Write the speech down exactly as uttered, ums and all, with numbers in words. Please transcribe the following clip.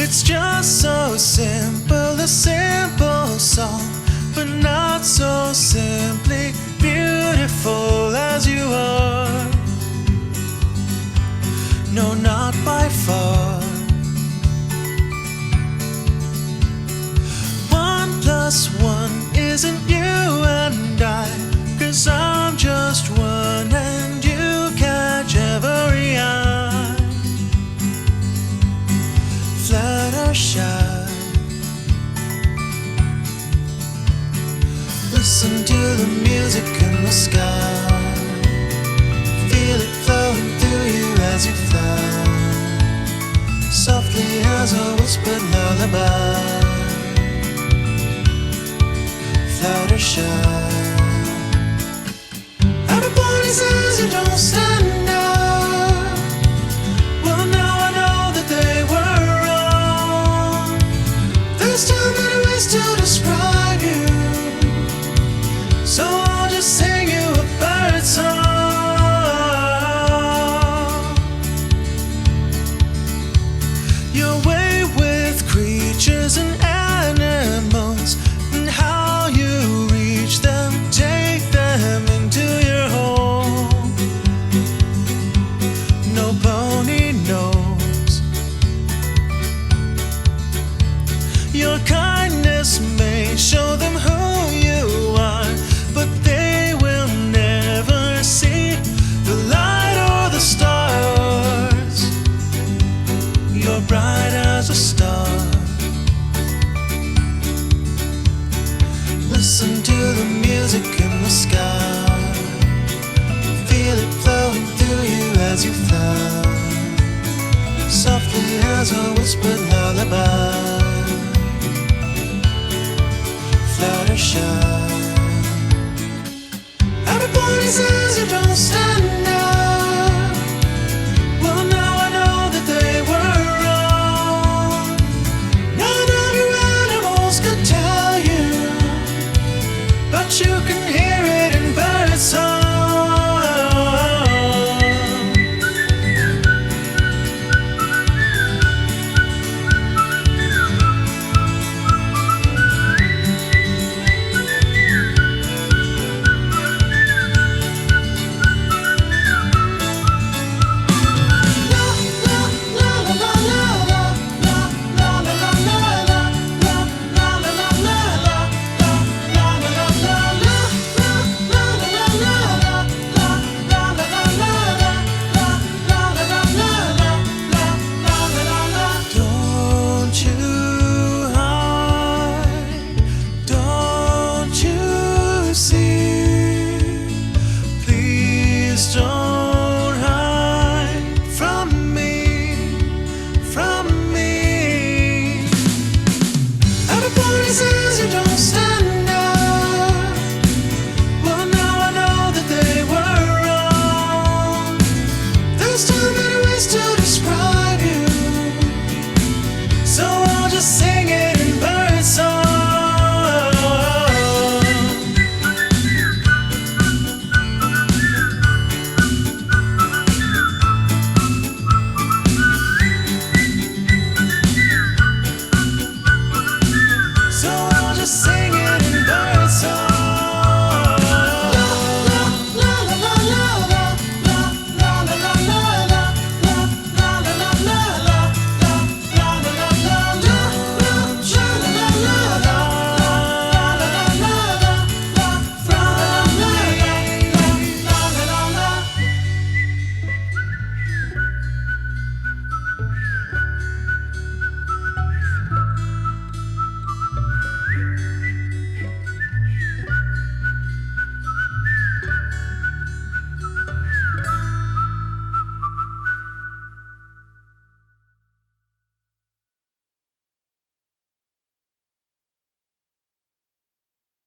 It's just so simple, a simple song, but not so simply beautiful as you are. No, not by far. One plus one isn't you and I, 'cause I'm just one and you catch every eye. Fluttershy, listen to the music in the sky. Feel it flowing through you as you fly, softly as a whispered lullaby. Fluttershy, everybody says you don't stand out. Well, now I know that they were wrong. There's too many ways to describe you, so I'll just sing you a bird song. Your way with creatures and animals, and how you reach them, take them into your home. No pony knows. Your kindness may show them who you are, but they will never see the light or the stars. You're bright as a star. Listen to the music in the sky. Feel it flowing through you as you fly, softly as a whispered lullaby. Fluttershy, everybody says